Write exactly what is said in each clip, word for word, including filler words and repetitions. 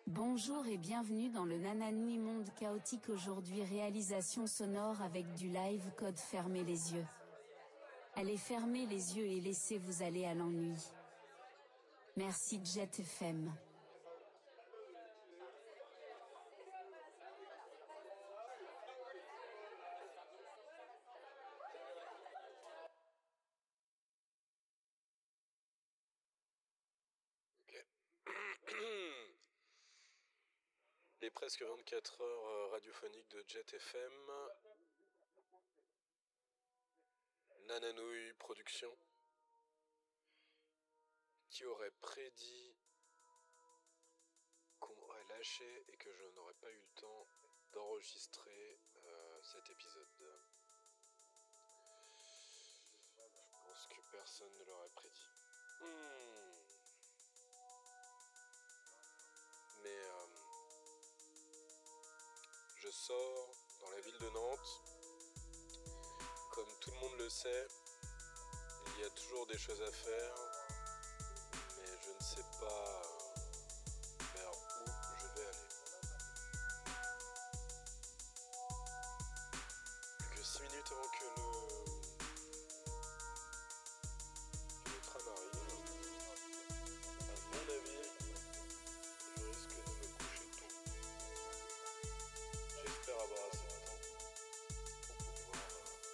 Bonjour et bienvenue dans le Nananoui Monde Chaotique. Aujourd'hui, réalisation sonore avec du live code. Fermez les yeux. Allez fermer les yeux et laissez-vous aller à l'ennui. Merci Jet F M. Les presque vingt-quatre heures radiophoniques de Jet F M. Nananoui Production. Qui aurait prédit qu'on m'aurait lâché et que je n'aurais pas eu le temps d'enregistrer euh, cet épisode. Je pense que personne ne l'aurait prédit. Hmm. Mais euh, je sors dans la ville de Nantes. Comme tout le monde le sait, il y a toujours des choses à faire, mais je ne sais pas vers où je vais aller. Plus que six minutes avant que le, que le tram arrive, à mon avis, je risque de me coucher tôt. J'espère avoir assez de temps pour pouvoir,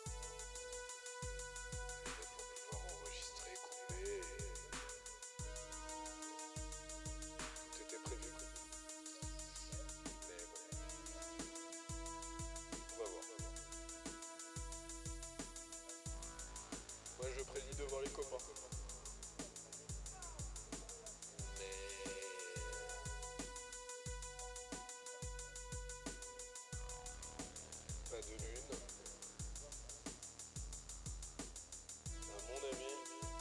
euh, pour pouvoir enregistrer, couper. Et... tout était prévu. Mais bon, on va voir. Moi je prédis devant les copains. Mais... pas de lune. À mon avis,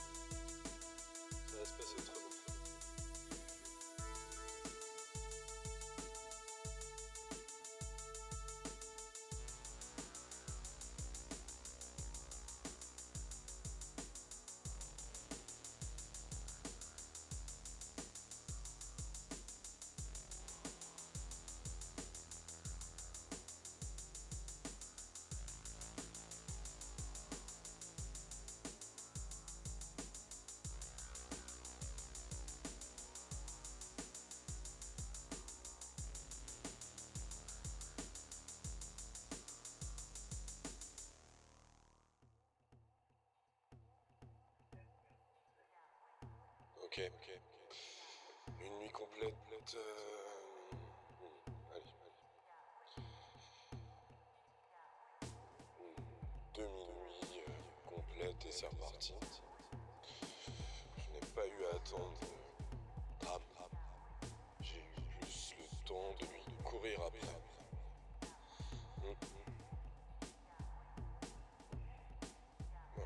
ça va se passer autrement. Ok, ok. Une nuit complète. Euh... Allez, allez. Demi-nuit euh, complète et c'est reparti. Je n'ai pas eu à attendre tram. J'ai eu juste le temps de lui courir après. Mmh. Voilà.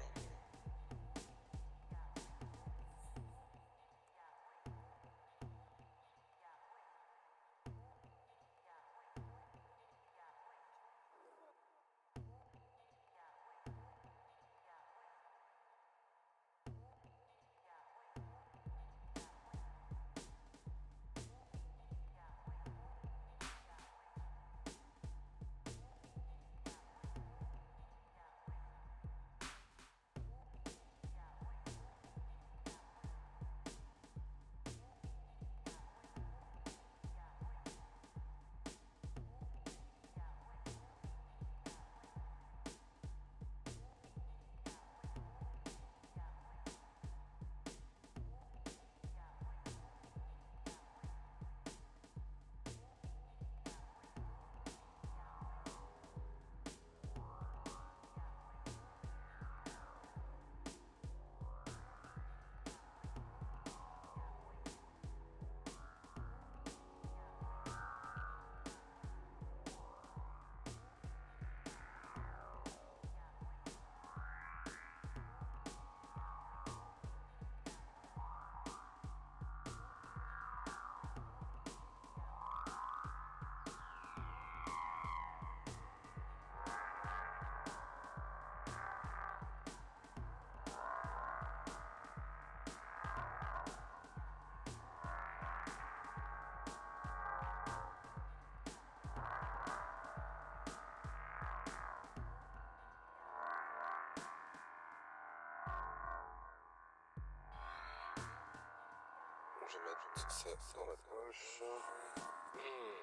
je vais mettre tout ça dans ma poche. Mmh.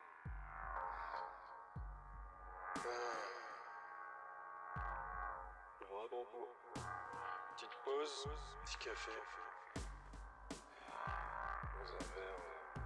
Vraiment beau. Petite pause, petit café. Dans un verre.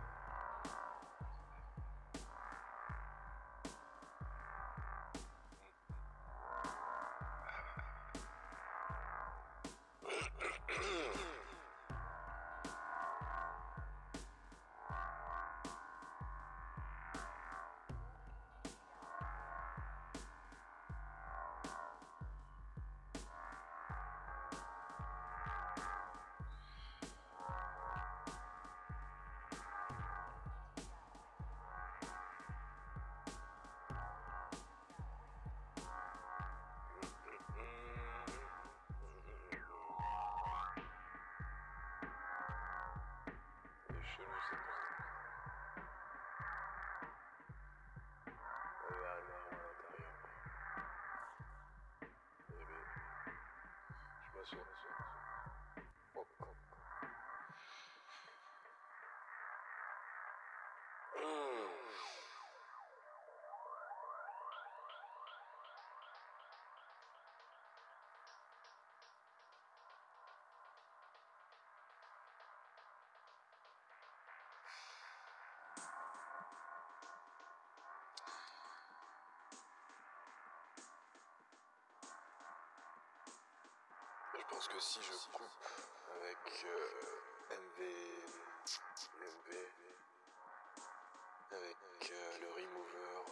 Je pense que si je coupe avec euh, M V, M V, avec euh, le remover,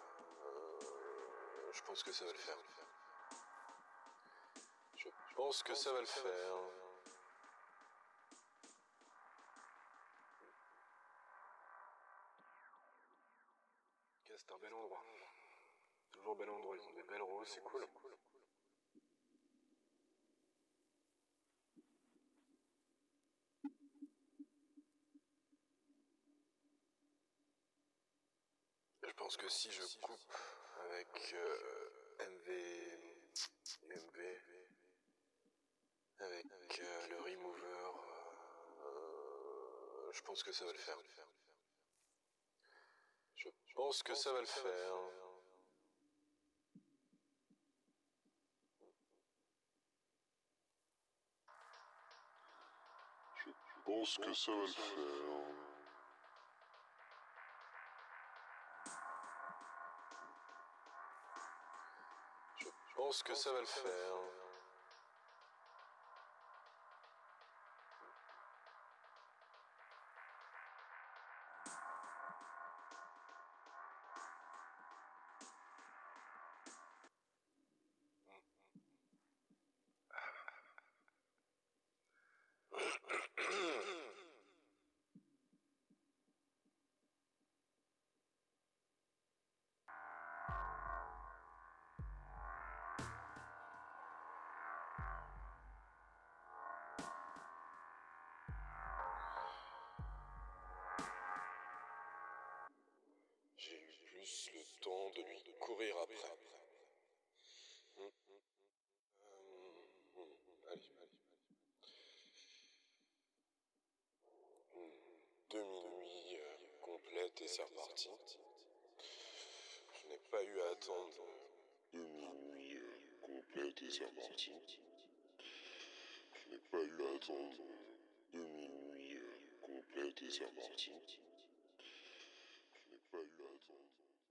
euh, je pense que ça va le faire. Je pense que ça va le faire. C'est un bel endroit. Toujours bel endroit, ils ont des belles roses, c'est cool. Je pense que si je coupe avec euh, M V, M V, avec euh, le remover, euh, je pense que ça va le faire. Je pense que ça va le faire. Je pense que ça va le faire. Je pense que ça va le faire. J'ai eu plus le temps de lui courir après. Hum, hum, hum. Euh, hum, allez, allez. Hum, Demi-nuit euh, complète et c'est reparti. Je n'ai pas eu à attendre demi-nuit euh, complète et c'est reparti. Je n'ai pas eu à attendre demi-nuit euh, complète et c'est reparti. Je n'ai pas eu à attendre.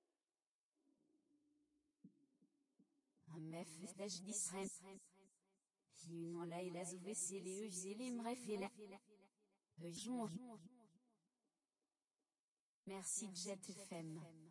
המפש דיסרם. היונו לילה זו וסילי וזילי מרפילה. Merci Jet F M.